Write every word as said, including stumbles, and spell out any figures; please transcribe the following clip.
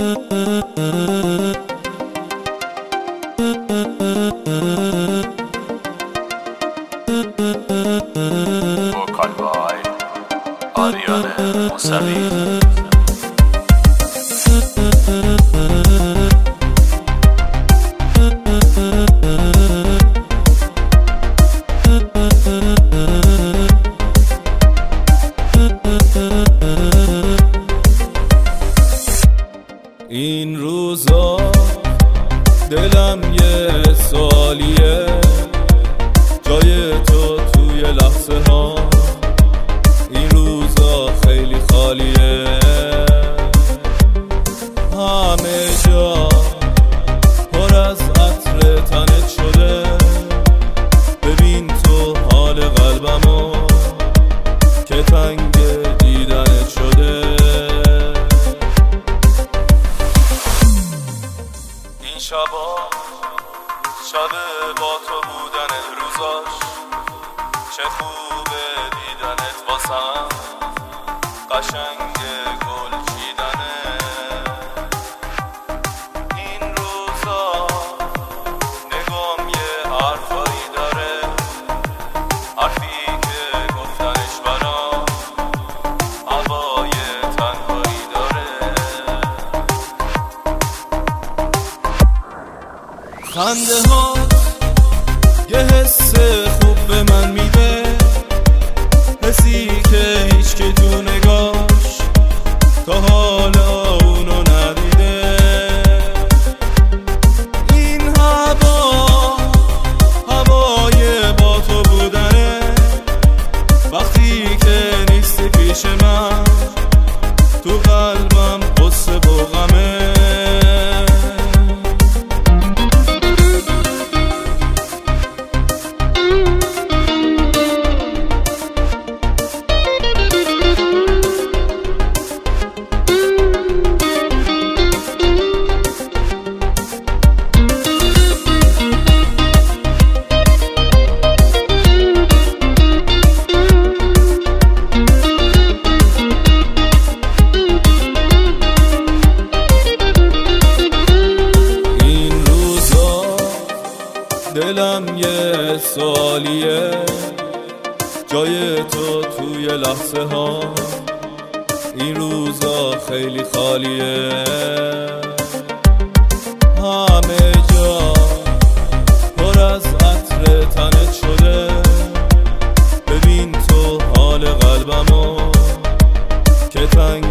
وکال بای آریان موسوی. این روزا دلم یه سوالیه، جای تو توی لحظه ها این روزا خیلی خالیه. همه جا پر از عطر تنت شده، ببین تو حال قلبمو که تنگ دیدنت شده. این شبا شب با تو بودن روزاش، چه خوبه دیدنت واسم، قشنگ گل چیدنه. این روزا نگام یه حرفایی داره، حرفی که گفتنش برام هوای تنهایی داره. خنده ها یه حس خوب به من میده، حسی که هیچ که تو نگاش تا حالا اونو ندیده. این هوا هوای با تو بودنه، وقتی که نیستی پیش من تو قلبم قصه و غمه. دلم یه سوالیه، جای تو توی لحظه ها این روزا خیلی خالیه. همه جا پر از عطر تنت شده، ببین تو حال قلبمو که تنگ